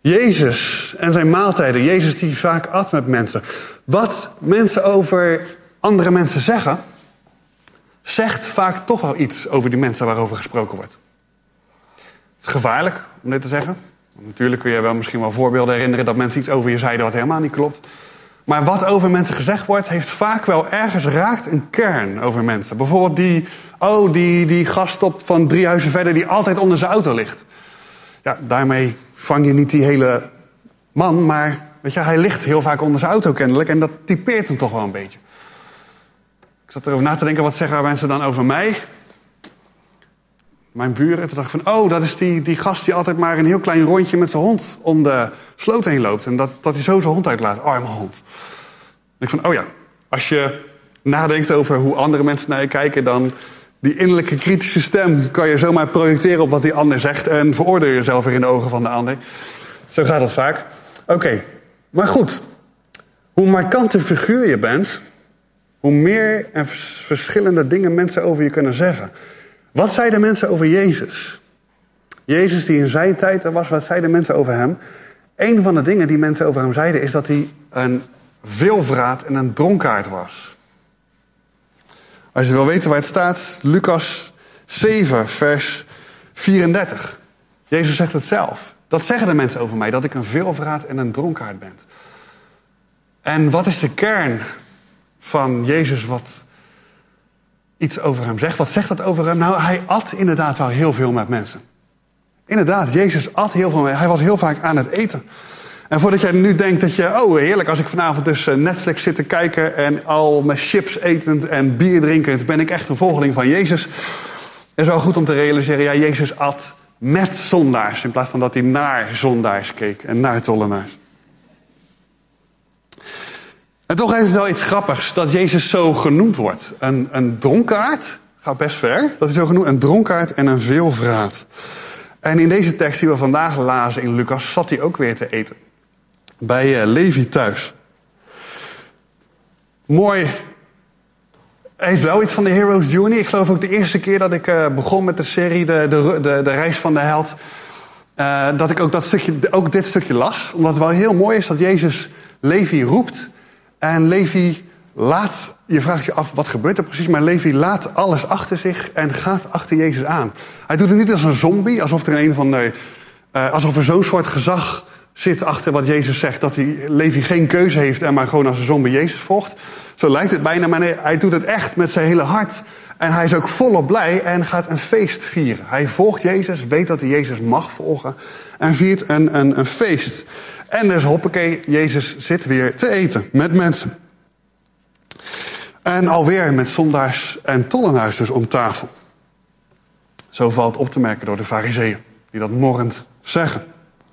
Jezus en zijn maaltijden. Jezus die vaak at met mensen. Wat mensen over andere mensen zeggen, zegt vaak toch wel iets over die mensen waarover gesproken wordt. Het is gevaarlijk om dit te zeggen. Natuurlijk kun je wel misschien wel voorbeelden herinneren dat mensen iets over je zeiden wat helemaal niet klopt. Maar wat over mensen gezegd wordt, heeft vaak wel ergens raakt een kern over mensen. Bijvoorbeeld die gast op van 3 huizen verder die altijd onder zijn auto ligt. Ja, daarmee vang je niet die hele man, maar weet je, hij ligt heel vaak onder zijn auto kennelijk en dat typeert hem toch wel een beetje. Ik zat erover na te denken, wat zeggen mensen dan over mij? Mijn buren, toen dacht ik van, dat is die gast die altijd maar een heel klein rondje met zijn hond om de sloot heen loopt. En dat hij zo zijn hond uitlaat. Arme hond. En ik van, als je nadenkt over hoe andere mensen naar je kijken, dan die innerlijke kritische stem kan je zomaar projecteren op wat die ander zegt en veroordeel jezelf weer in de ogen van de ander. Zo gaat dat vaak. Oké, maar goed. Hoe markanter figuur je bent, hoe meer en verschillende dingen mensen over je kunnen zeggen. Wat zeiden mensen over Jezus? Jezus die in zijn tijd er was, wat zeiden mensen over hem? Een van de dingen die mensen over hem zeiden is dat hij een veelvraat en een dronkaard was. Als je wil weten waar het staat, Lucas 7 vers 34. Jezus zegt het zelf. Dat zeggen de mensen over mij, dat ik een veelvraat en een dronkaard ben. En wat is de kern van Jezus wat iets over hem zegt? Wat zegt dat over hem? Nou, hij at inderdaad wel heel veel met mensen. Inderdaad, Jezus at heel veel. Hij was heel vaak aan het eten. En voordat jij nu denkt dat je, heerlijk, als ik vanavond dus Netflix zit te kijken en al met chips etend en bier drinkend, ben ik echt een volgeling van Jezus. Het is wel goed om te realiseren, ja, Jezus at met zondaars, in plaats van dat hij naar zondaars keek en naar tollenaars. En toch heeft het wel iets grappigs dat Jezus zo genoemd wordt. Een dronkaard, gaat best ver, dat hij zo genoemd, een dronkaard en een veelvraat. En in deze tekst die we vandaag lazen in Lucas, zat hij ook weer te eten. Bij Levi thuis. Mooi. Heeft wel iets van de Hero's Journey. Ik geloof ook de eerste keer dat ik begon met de serie de reis van de held, dat ik ook dit stukje las. Omdat het wel heel mooi is dat Jezus Levi roept. En Levi laat, je vraagt je af wat gebeurt er precies, maar Levi laat alles achter zich en gaat achter Jezus aan. Hij doet het niet als een zombie, alsof er zo'n soort gezag zit achter wat Jezus zegt, dat Levi geen keuze heeft en maar gewoon als een zombie Jezus volgt. Zo lijkt het bijna, maar nee, hij doet het echt met zijn hele hart. En hij is ook volop blij en gaat een feest vieren. Hij volgt Jezus, weet dat hij Jezus mag volgen en viert een feest. En dus hoppakee, Jezus zit weer te eten met mensen. En alweer met zondaars en tollenaars dus om tafel. Zo valt op te merken door de Farizeeën, die dat morrend zeggen.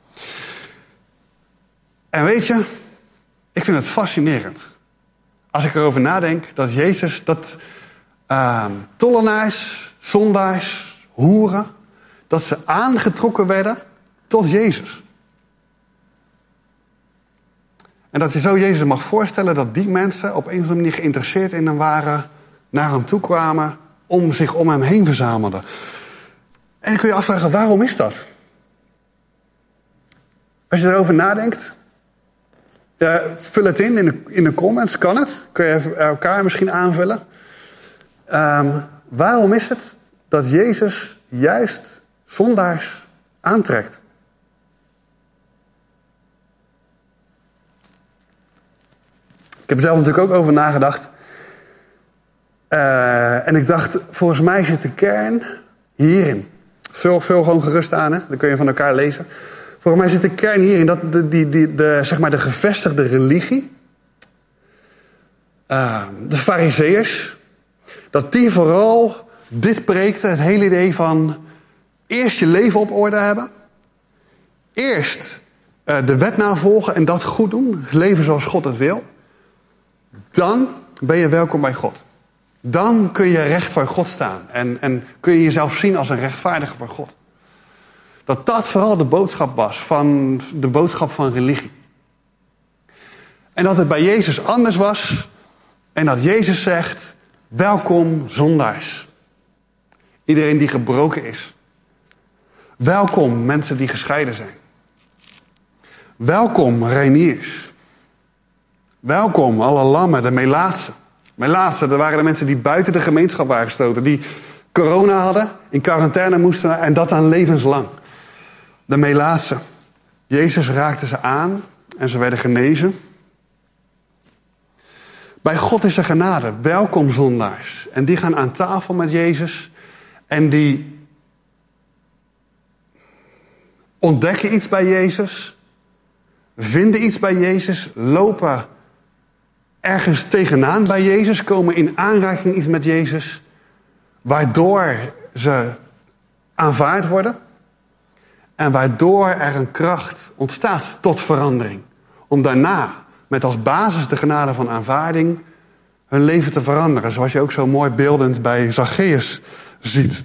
En weet je, ik vind het fascinerend. Als ik erover nadenk dat Jezus, dat tollenaars, zondaars, hoeren, dat ze aangetrokken werden tot Jezus. En dat je zo Jezus mag voorstellen dat die mensen op een of andere manier geïnteresseerd in hem waren, naar hem toe kwamen, zich om hem heen verzamelden. En dan kun je afvragen, waarom is dat? Als je erover nadenkt, vul het in de comments, kan het. Kun je elkaar misschien aanvullen. Waarom is het dat Jezus juist zondaars aantrekt? Ik heb er zelf natuurlijk ook over nagedacht. En ik dacht, volgens mij zit de kern hierin. Vul gewoon gerust aan, hè? Dan kun je van elkaar lezen. Volgens mij zit de kern hierin dat de gevestigde religie, de Farizeeërs, dat die vooral dit preekten, het hele idee van eerst je leven op orde hebben, eerst de wet navolgen en dat goed doen, leven zoals God het wil. Dan ben je welkom bij God. Dan kun je recht voor God staan. En kun je jezelf zien als een rechtvaardige voor God. Dat vooral de boodschap was van de boodschap van religie. En dat het bij Jezus anders was. En dat Jezus zegt, welkom zondaars. Iedereen die gebroken is. Welkom mensen die gescheiden zijn. Welkom, reiniers. Welkom, alle lammen, de melaatsen. Melaatsen, dat waren de mensen die buiten de gemeenschap waren gestoten. Die corona hadden, in quarantaine moesten en dat dan levenslang. De melaatsen. Jezus raakte ze aan en ze werden genezen. Bij God is er genade. Welkom zondaars. En die gaan aan tafel met Jezus. En die ontdekken iets bij Jezus. Vinden iets bij Jezus. Lopen ergens tegenaan bij Jezus. Komen in aanraking iets met Jezus. Waardoor ze aanvaard worden. En waardoor er een kracht ontstaat tot verandering. Om daarna, met als basis de genade van aanvaarding, hun leven te veranderen. Zoals je ook zo mooi beeldend bij Zacchaeus ziet.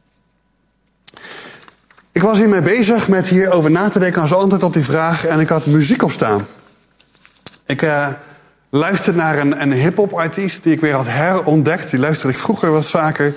Ik was hiermee bezig met hierover na te denken als antwoord op die vraag. En ik had muziek op staan. Ik luisterde naar een hip-hop artiest die ik weer had herontdekt. Die luisterde ik vroeger wat vaker.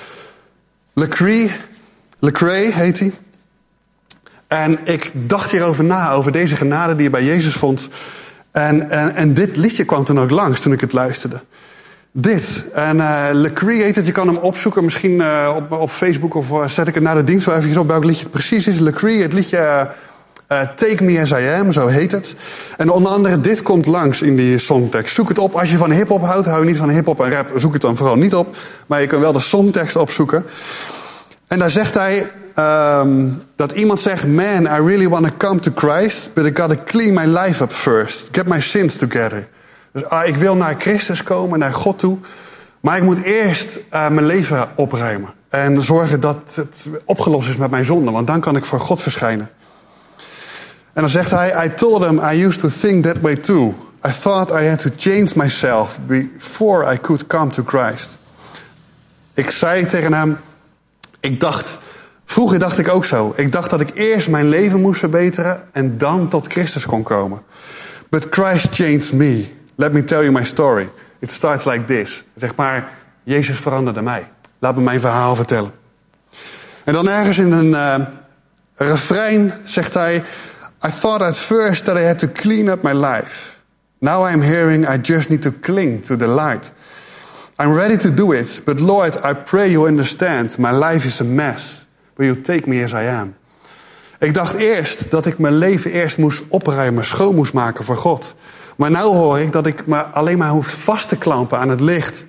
Lecrae heet hij. En ik dacht hierover na, over deze genade die je bij Jezus vond. En dit liedje kwam toen ook langs toen ik het luisterde. Dit. En Lecrae heet het, je kan hem opzoeken. Misschien op Facebook of zet ik het na de dienst wel even op welk liedje het precies is. Lecrae, het liedje Take Me As I Am, zo heet het. En onder andere dit komt langs in die songtekst. Zoek het op. Als je van hiphop houdt, hou je niet van hiphop en rap, zoek het dan vooral niet op. Maar je kunt wel de songtekst opzoeken. En daar zegt hij dat iemand zegt: Man, I really want to come to Christ, but I gotta clean my life up first. Get my sins together. Dus ik wil naar Christus komen, naar God toe. Maar ik moet eerst mijn leven opruimen. En zorgen dat het opgelost is met mijn zonde. Want dan kan ik voor God verschijnen. En dan zegt hij: I told him I used to think that way too. I thought I had to change myself before I could come to Christ. Ik zei tegen hem: Vroeger dacht ik ook zo. Ik dacht dat ik eerst mijn leven moest verbeteren en dan tot Christus kon komen. But Christ changed me. Let me tell you my story. It starts like this. Zeg maar, Jezus veranderde mij. Laat me mijn verhaal vertellen. En dan ergens in een refrein zegt hij: I thought at first that I had to clean up my life. Now I'm hearing I just need to cling to the light. I'm ready to do it, but Lord, I pray you understand. My life is a mess. Will you take me as I am? Ik dacht eerst dat ik mijn leven eerst moest opruimen, schoon moest maken voor God. Maar nu hoor ik dat ik me alleen maar hoef vast te klampen aan het licht.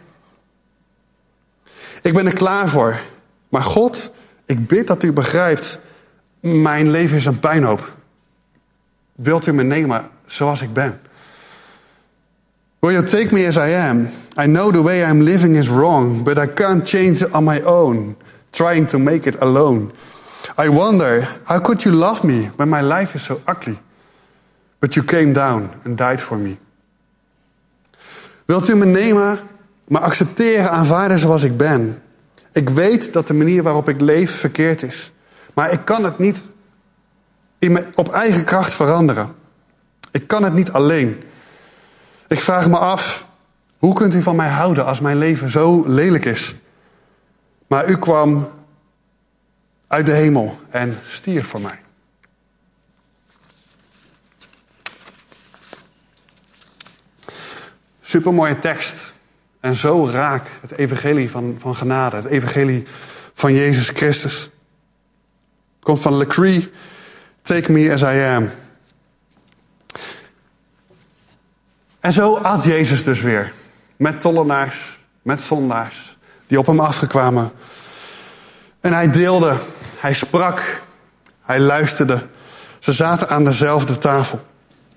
Ik ben er klaar voor. Maar God, ik bid dat u begrijpt, mijn leven is een puinhoop. Wilt u me nemen zoals ik ben? Will you take me as I am? I know the way I'm living is wrong, but I can't change it on my own, trying to make it alone. I wonder, how could you love me when my life is so ugly? But you came down and died for me. Wilt u me nemen, me accepteren, aanvaarden zoals ik ben? Ik weet dat de manier waarop ik leef verkeerd is. Maar ik kan het niet op eigen kracht veranderen. Ik kan het niet alleen. Ik vraag me af, hoe kunt u van mij houden als mijn leven zo lelijk is? Maar u kwam uit de hemel en stierf voor mij. Supermooie tekst. En zo raak het evangelie van genade. Het evangelie van Jezus Christus. Het komt van Lecrae. Take me as I am. En zo at Jezus dus weer. Met tollenaars, met zondaars. Die op hem afgekwamen. En hij deelde. Hij sprak. Hij luisterde. Ze zaten aan dezelfde tafel.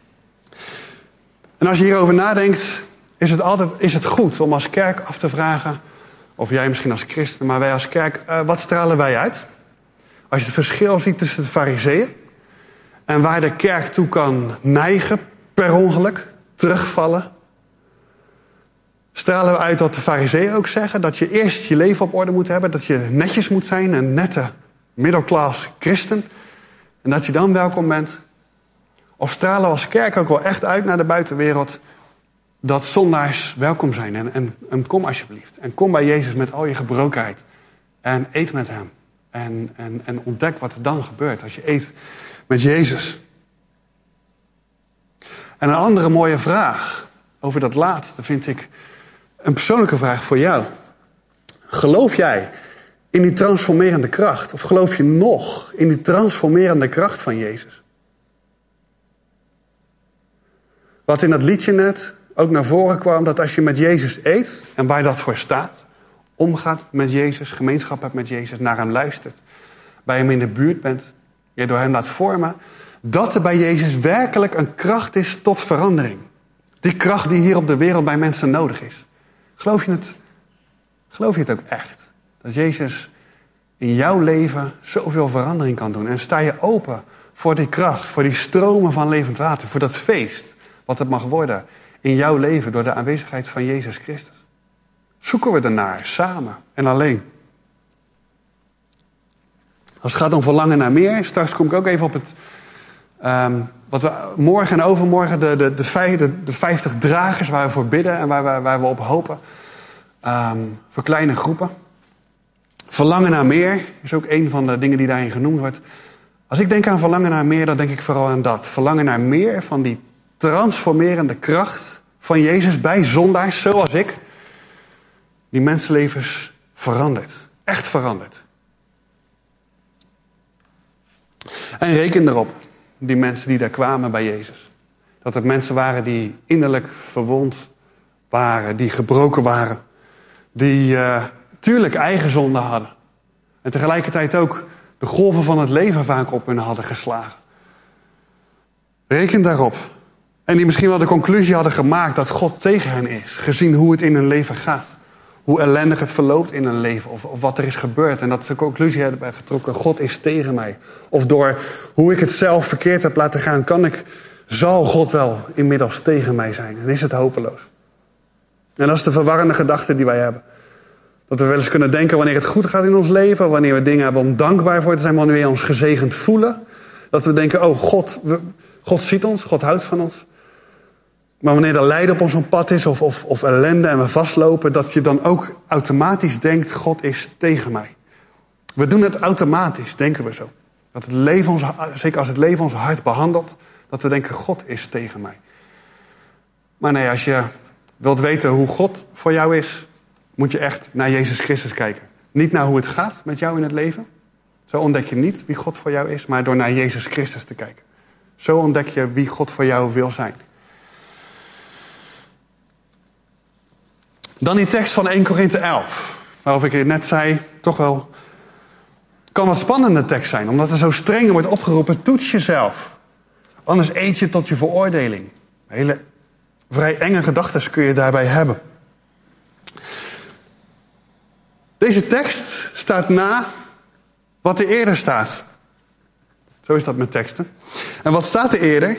En als je hierover nadenkt, is het goed om als kerk af te vragen, of jij misschien als christen, maar wij als kerk, wat stralen wij uit? Als je het verschil ziet tussen de farizeeën en waar de kerk toe kan neigen, per ongeluk, terugvallen. Stralen we uit wat de farizeeën ook zeggen, dat je eerst je leven op orde moet hebben, dat je netjes moet zijn, een nette middelklas christen, en dat je dan welkom bent? Of stralen we als kerk ook wel echt uit naar de buitenwereld, dat zondaars welkom zijn en kom alsjeblieft. En kom bij Jezus met al je gebrokenheid. En eet met hem. En ontdek wat er dan gebeurt als je eet met Jezus. En een andere mooie vraag over dat laatste vind ik een persoonlijke vraag voor jou. Geloof jij in die transformerende kracht? Of geloof je nog in die transformerende kracht van Jezus? Wat in dat liedje net ook naar voren kwam, dat als je met Jezus eet en waar dat voor staat, omgaat met Jezus, gemeenschap hebt met Jezus, naar hem luistert, bij hem in de buurt bent, je door hem laat vormen, dat er bij Jezus werkelijk een kracht is tot verandering. Die kracht die hier op de wereld bij mensen nodig is. Geloof je het ook echt? Dat Jezus in jouw leven zoveel verandering kan doen. En sta je open voor die kracht, voor die stromen van levend water, voor dat feest wat het mag worden in jouw leven door de aanwezigheid van Jezus Christus. Zoeken we ernaar, samen en alleen. Als het gaat om verlangen naar meer, straks kom ik ook even op het wat we morgen en overmorgen, de 50 dragers waar we voor bidden en waar we op hopen. Voor kleine groepen. Verlangen naar meer is ook een van de dingen die daarin genoemd wordt. Als ik denk aan verlangen naar meer, dan denk ik vooral aan dat. Verlangen naar meer van die transformerende kracht van Jezus bij zondaars zoals ik. Die mensenlevens verandert. Echt verandert. En reken erop, die mensen die daar kwamen bij Jezus. Dat het mensen waren die innerlijk verwond waren, die gebroken waren. Die tuurlijk eigen zonden hadden. En tegelijkertijd ook de golven van het leven vaak op hun hadden geslagen. Reken daarop. En die misschien wel de conclusie hadden gemaakt dat God tegen hen is. Gezien hoe het in hun leven gaat. Hoe ellendig het verloopt in hun leven. Of wat er is gebeurd. En dat ze de conclusie hebben getrokken. God is tegen mij. Of door hoe ik het zelf verkeerd heb laten gaan. Zal God wel inmiddels tegen mij zijn. En is het hopeloos. En dat is de verwarrende gedachte die wij hebben. Dat we wel eens kunnen denken wanneer het goed gaat in ons leven. Wanneer we dingen hebben om dankbaar voor te zijn. Wanneer we ons gezegend voelen. Dat we denken, oh God ziet ons. God houdt van ons. Maar wanneer er lijden op ons pad is of ellende en we vastlopen, dat je dan ook automatisch denkt, God is tegen mij. We doen het automatisch, denken we zo. Dat het leven zeker als het leven ons hart behandelt, dat we denken, God is tegen mij. Maar nee, als je wilt weten hoe God voor jou is, moet je echt naar Jezus Christus kijken. Niet naar hoe het gaat met jou in het leven. Zo ontdek je niet wie God voor jou is, maar door naar Jezus Christus te kijken. Zo ontdek je wie God voor jou wil zijn. Dan die tekst van 1 Korinthe 11. Waarover ik net zei, toch wel kan wat spannende tekst zijn. Omdat er zo streng wordt opgeroepen, toets jezelf. Anders eet je tot je veroordeling. Hele vrij enge gedachten kun je daarbij hebben. Deze tekst staat na wat er eerder staat. Zo is dat met teksten. En wat staat er eerder?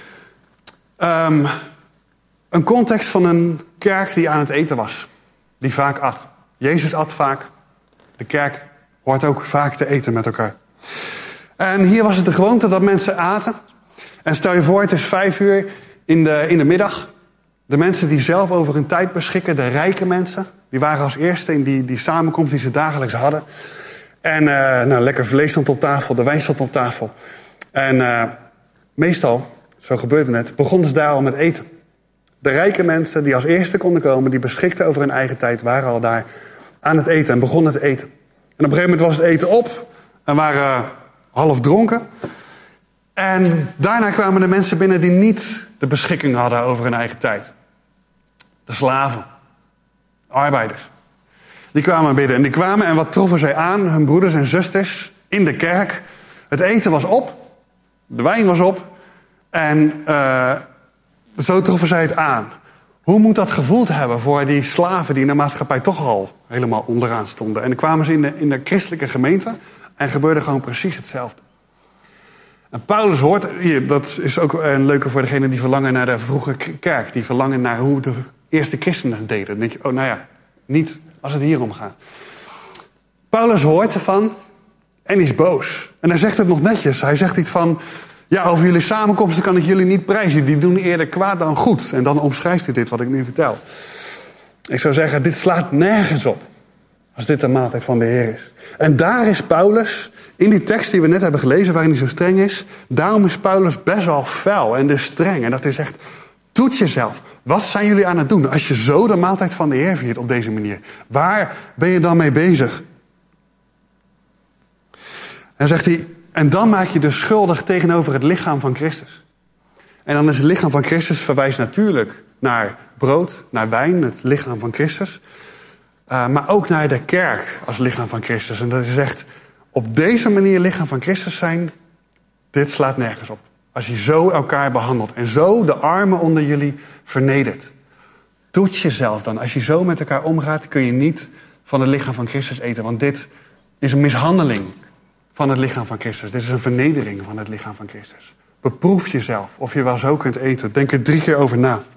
Een context van een kerk die aan het eten was. Die vaak at. Jezus at vaak. De kerk hoort ook vaak te eten met elkaar. En hier was het de gewoonte dat mensen aten. En stel je voor, het is 5:00 in de middag. De mensen die zelf over hun tijd beschikken, de rijke mensen, die waren als eerste in die samenkomst die ze dagelijks hadden. En lekker vlees stond op tafel, de wijn stond op tafel. En meestal, zo gebeurde het, begonnen ze daar al met eten. De rijke mensen die als eerste konden komen, die beschikten over hun eigen tijd, waren al daar aan het eten en begonnen te eten. En op een gegeven moment was het eten op en waren half dronken. En daarna kwamen de mensen binnen die niet de beschikking hadden over hun eigen tijd. De slaven, de arbeiders. Die kwamen binnen en die kwamen en wat troffen zij aan, hun broeders en zusters in de kerk. Het eten was op, de wijn was op en zo troffen zij het aan. Hoe moet dat gevoeld hebben voor die slaven die in de maatschappij toch al helemaal onderaan stonden? En dan kwamen ze in de christelijke gemeente en gebeurde gewoon precies hetzelfde. En Paulus hoort, hier, dat is ook een leuke voor degenen die verlangen naar de vroege kerk. Die verlangen naar hoe de eerste christenen het deden. Dan denk je, niet als het hier om gaat. Paulus hoort ervan en is boos. En hij zegt het nog netjes. Hij zegt iets van, ja, over jullie samenkomsten kan ik jullie niet prijzen. Die doen eerder kwaad dan goed. En dan omschrijft hij dit wat ik nu vertel. Ik zou zeggen, dit slaat nergens op. Als dit de maaltijd van de Heer is. En daar is Paulus, in die tekst die we net hebben gelezen, waarin hij zo streng is. Daarom is Paulus best wel fel en dus streng. En dat is echt, toets jezelf. Wat zijn jullie aan het doen als je zo de maaltijd van de Heer viert op deze manier? Waar ben je dan mee bezig? En zegt hij, en dan maak je dus schuldig tegenover het lichaam van Christus. En dan is het lichaam van Christus verwijst natuurlijk naar brood, naar wijn, het lichaam van Christus. Maar ook naar de kerk als lichaam van Christus. En dat is echt, op deze manier lichaam van Christus zijn, dit slaat nergens op. Als je zo elkaar behandelt en zo de armen onder jullie vernedert. Toets jezelf dan. Als je zo met elkaar omgaat, kun je niet van het lichaam van Christus eten. Want dit is een mishandeling van het lichaam van Christus. Dit is een vernedering van het lichaam van Christus. Beproef jezelf of je wel zo kunt eten. Denk er 3 keer over na.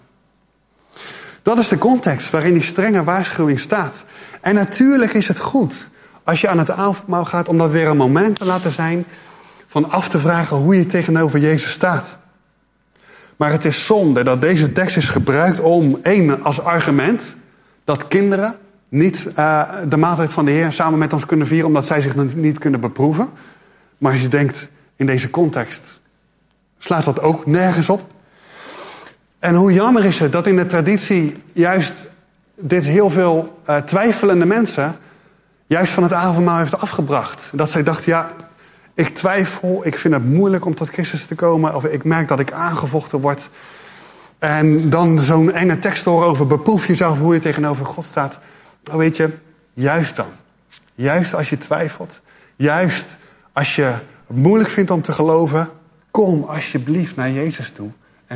Dat is de context waarin die strenge waarschuwing staat. En natuurlijk is het goed als je aan het avondmaal gaat om dat weer een moment te laten zijn van af te vragen hoe je tegenover Jezus staat. Maar het is zonde dat deze tekst is gebruikt om, als argument, dat kinderen niet de maaltijd van de Heer samen met ons kunnen vieren omdat zij zich niet kunnen beproeven. Maar als je denkt, in deze context slaat dat ook nergens op. En hoe jammer is het dat in de traditie juist dit heel veel twijfelende mensen juist van het avondmaal heeft afgebracht. Dat zij dachten, ja, ik twijfel, ik vind het moeilijk om tot Christus te komen. Of ik merk dat ik aangevochten word. En dan zo'n enge tekst horen over beproef jezelf hoe je tegenover God staat. Nou weet je, juist dan. Juist als je twijfelt. Juist als je het moeilijk vindt om te geloven. Kom alsjeblieft naar Jezus toe. En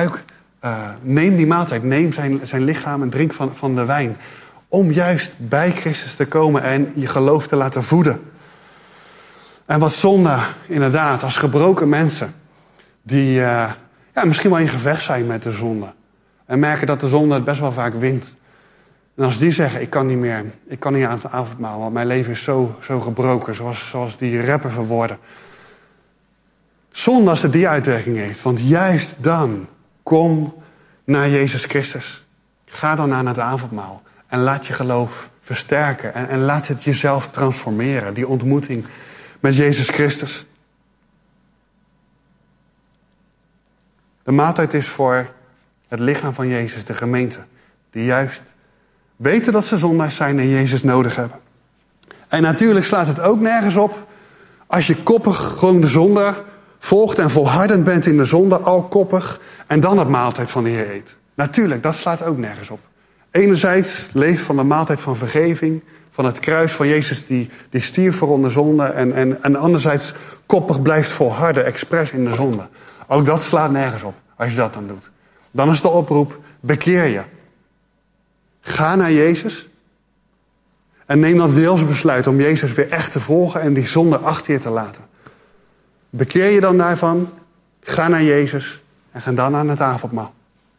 neem die maaltijd. Neem zijn lichaam en drink van de wijn. Om juist bij Christus te komen en je geloof te laten voeden. En wat zonde, inderdaad, als gebroken mensen. Die misschien wel in gevecht zijn met de zonde. En merken dat de zonde het best wel vaak wint. En als die zeggen, ik kan niet meer. Ik kan niet aan het avondmaal, want mijn leven is zo gebroken. Zoals die rapper verwoorden. Zonde als het die uitwerking heeft. Want juist dan, kom naar Jezus Christus. Ga dan aan het avondmaal. En laat je geloof versterken. En laat het jezelf transformeren. Die ontmoeting met Jezus Christus. De maaltijd is voor het lichaam van Jezus, de gemeente. Die juist weten dat ze zondaars zijn en Jezus nodig hebben. En natuurlijk slaat het ook nergens op als je koppig gewoon de zonde volgt en volhardend bent in de zonde, al koppig, en dan het maaltijd van de Heer eet. Natuurlijk, dat slaat ook nergens op. Enerzijds leeft van de maaltijd van vergeving, van het kruis van Jezus die stierf voor onze zonde, en anderzijds koppig blijft volharden, expres in de zonde. Ook dat slaat nergens op, als je dat dan doet. Dan is de oproep, bekeer je. Ga naar Jezus. En neem dat wilsbesluit om Jezus weer echt te volgen en die zonde achter je te laten. Bekeer je dan daarvan, ga naar Jezus en ga dan aan het avondmaal.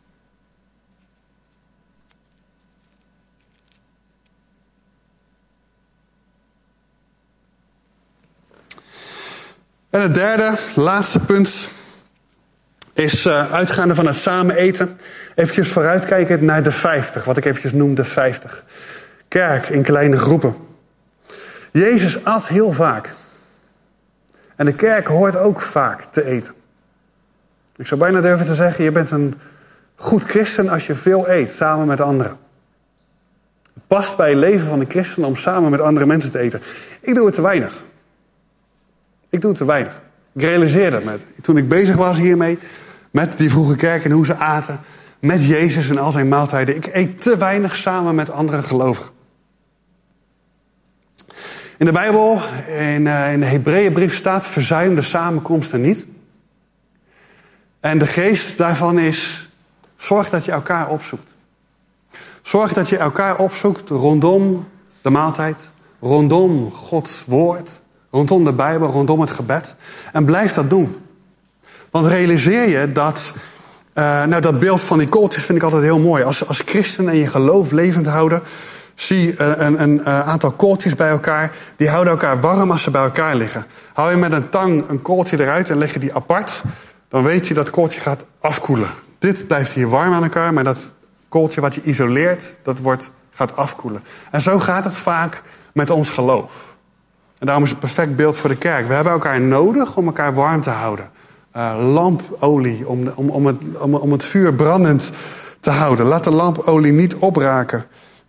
En het derde, laatste punt, is uitgaande van het samen eten. Eventjes vooruitkijken naar de 50, wat ik eventjes noem de 50. Kerk in kleine groepen. Jezus at heel vaak. En de kerk hoort ook vaak te eten. Ik zou bijna durven te zeggen, je bent een goed christen als je veel eet, samen met anderen. Het past bij het leven van een christen om samen met andere mensen te eten. Ik doe het te weinig. Ik realiseerde me, toen ik bezig was hiermee, met die vroege kerk en hoe ze aten, met Jezus en al zijn maaltijden. Ik eet te weinig samen met andere gelovigen. In de Bijbel, in de Hebreeënbrief staat, verzuim de samenkomsten niet. En de geest daarvan is, zorg dat je elkaar opzoekt. Zorg dat je elkaar opzoekt rondom de maaltijd, rondom Gods woord, rondom de Bijbel, rondom het gebed. En blijf dat doen. Want realiseer je dat, dat beeld van die kooltjes vind ik altijd heel mooi. Als christen en je geloof levend houden, zie een aantal kooltjes bij elkaar. Die houden elkaar warm als ze bij elkaar liggen. Hou je met een tang een kooltje eruit en leg je die apart, dan weet je dat kooltje gaat afkoelen. Dit blijft hier warm aan elkaar, maar dat kooltje wat je isoleert, dat wordt gaat afkoelen. En zo gaat het vaak met ons geloof. En daarom is het een perfect beeld voor de kerk. We hebben elkaar nodig om elkaar warm te houden. Lampolie om het vuur brandend te houden. Laat de lampolie niet opraken.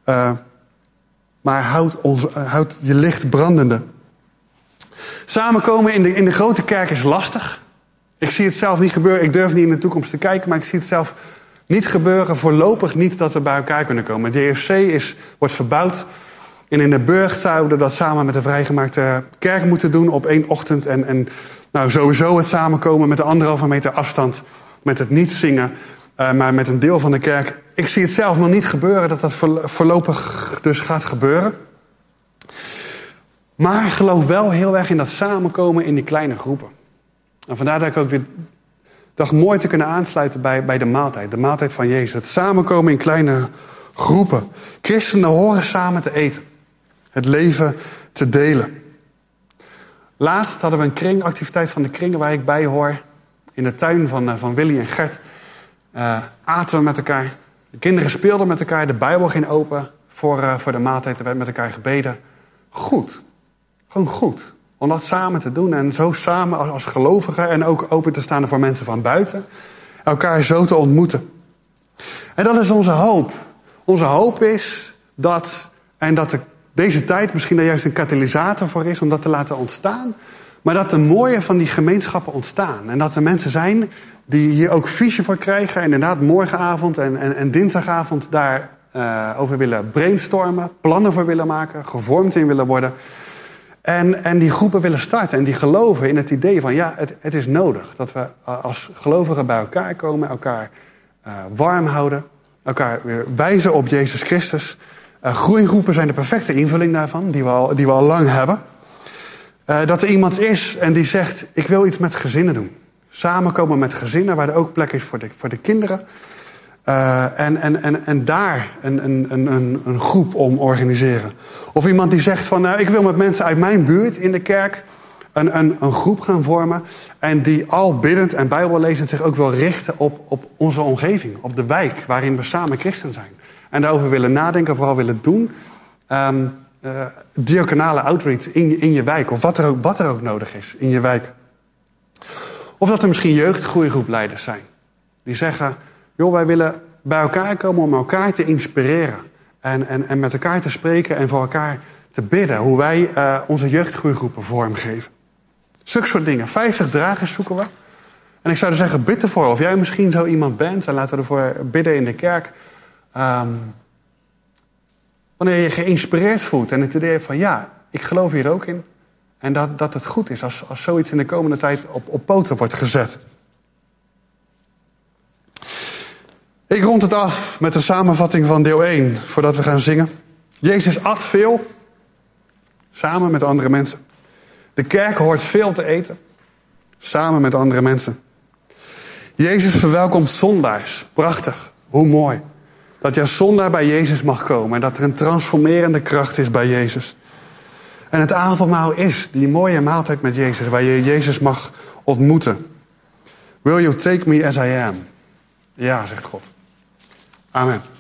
Maar houd je licht brandende. Samenkomen in de grote kerk is lastig. Ik zie het zelf niet gebeuren. Ik durf niet in de toekomst te kijken, maar ik zie het zelf niet gebeuren. Voorlopig niet dat we bij elkaar kunnen komen. Het DFC wordt verbouwd. En in de Burgt zouden we dat samen met de vrijgemaakte kerk moeten doen op 1 ochtend. En sowieso het samenkomen met de 1,5 meter afstand. Met het niet zingen, maar met een deel van de kerk. Ik zie het zelf nog niet gebeuren dat voorlopig dus gaat gebeuren. Maar ik geloof wel heel erg in dat samenkomen in die kleine groepen. En vandaar dat ik ook weer dacht mooi te kunnen aansluiten bij de maaltijd. De maaltijd van Jezus. Het samenkomen in kleine groepen. Christenen horen samen te eten. Het leven te delen. Laatst hadden we een kringactiviteit van de kringen waar ik bij hoor. In de tuin van Willy en Gert. Aten we met elkaar. De kinderen speelden met elkaar. De Bijbel ging open voor de maaltijd. Er werd met elkaar gebeden. Goed. Gewoon goed. Om dat samen te doen. En zo samen als gelovigen. En ook open te staan voor mensen van buiten. Elkaar zo te ontmoeten. En dat is onze hoop. Onze hoop is dat deze tijd misschien daar juist een katalysator voor is. Om dat te laten ontstaan. Maar dat de mooie van die gemeenschappen ontstaan. En dat er mensen zijn die hier ook visie voor krijgen. En inderdaad morgenavond en dinsdagavond daar over willen brainstormen. Plannen voor willen maken. Gevormd in willen worden. En die groepen willen starten. En die geloven in het idee van ja, het is nodig. Dat we als gelovigen bij elkaar komen. Elkaar warm houden. Elkaar weer wijzen op Jezus Christus. Groeigroepen zijn de perfecte invulling daarvan. Die we al lang hebben. Dat er iemand is en die zegt, ik wil iets met gezinnen doen. Samenkomen met gezinnen, waar er ook plek is voor de kinderen. En daar een groep om organiseren. Of iemand die zegt van, ik wil met mensen uit mijn buurt in de kerk een groep gaan vormen. En die al biddend en bijbellezend zich ook wil richten op onze omgeving. Op de wijk waarin we samen christen zijn. En daarover willen nadenken, vooral willen doen. Diaconale outreach in je wijk. Of wat er ook nodig is in je wijk. Of dat er misschien jeugdgroeigroepleiders zijn. Die zeggen, joh, wij willen bij elkaar komen om elkaar te inspireren. En met elkaar te spreken en voor elkaar te bidden. Hoe wij onze jeugdgroeigroepen vormgeven. Zulke soort dingen. 50 dragers zoeken we. En ik zou dus zeggen, bid ervoor. Of jij misschien zo iemand bent. En laten we ervoor bidden in de kerk. Wanneer je geïnspireerd voelt. En het idee hebt van ja, ik geloof hier ook in. En dat het goed is als zoiets in de komende tijd op poten wordt gezet. Ik rond het af met een samenvatting van deel 1. Voordat we gaan zingen. Jezus at veel. Samen met andere mensen. De kerk hoort veel te eten. Samen met andere mensen. Jezus verwelkomt zondaars. Prachtig. Hoe mooi. Dat je als zondaar bij Jezus mag komen. En dat er een transformerende kracht is bij Jezus. En het avondmaal is die mooie maaltijd met Jezus. Waar je Jezus mag ontmoeten. Will you take me as I am? Ja, zegt God. Amen.